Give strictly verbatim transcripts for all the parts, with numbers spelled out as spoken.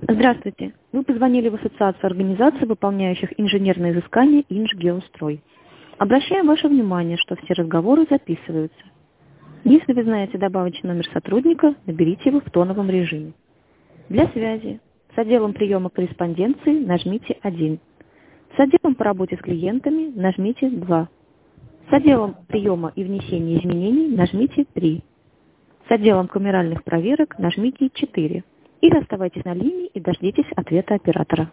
Здравствуйте. Вы позвонили в Ассоциацию организаций, выполняющих инженерные изыскания «Инжгеострой». Обращаем ваше внимание, что все разговоры записываются. Если вы знаете добавочный номер сотрудника, наберите его в тоновом режиме. Для связи с отделом приема корреспонденции нажмите один. С отделом по работе с клиентами нажмите два. С отделом приема и внесения изменений нажмите три. С отделом камеральных проверок нажмите четыре. Или оставайтесь на линии и дождитесь ответа оператора.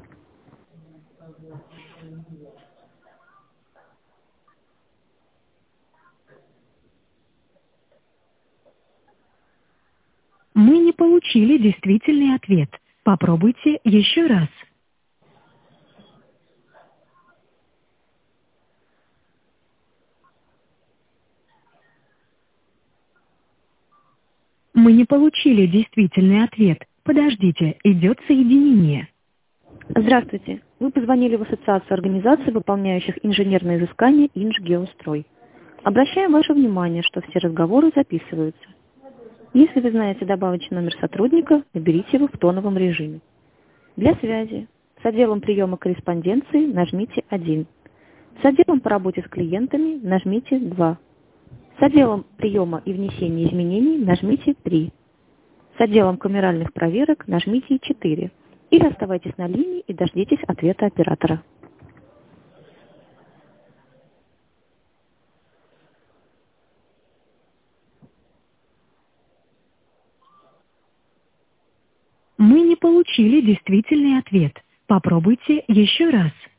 Мы не получили действительный ответ. Попробуйте еще раз. Мы не получили действительный ответ. Подождите, идет соединение. Здравствуйте. Вы позвонили в Ассоциацию организаций, выполняющих инженерные изыскания «Инжгеострой». Обращаем ваше внимание, что все разговоры записываются. Если вы знаете добавочный номер сотрудника, наберите его в тоновом режиме. Для связи с отделом приема корреспонденции нажмите один. С отделом по работе с клиентами нажмите два. С отделом приема и внесения изменений нажмите три. С отделом камеральных проверок нажмите четыре. Или оставайтесь на линии и дождитесь ответа оператора. Мы не получили действительный ответ. Попробуйте еще раз.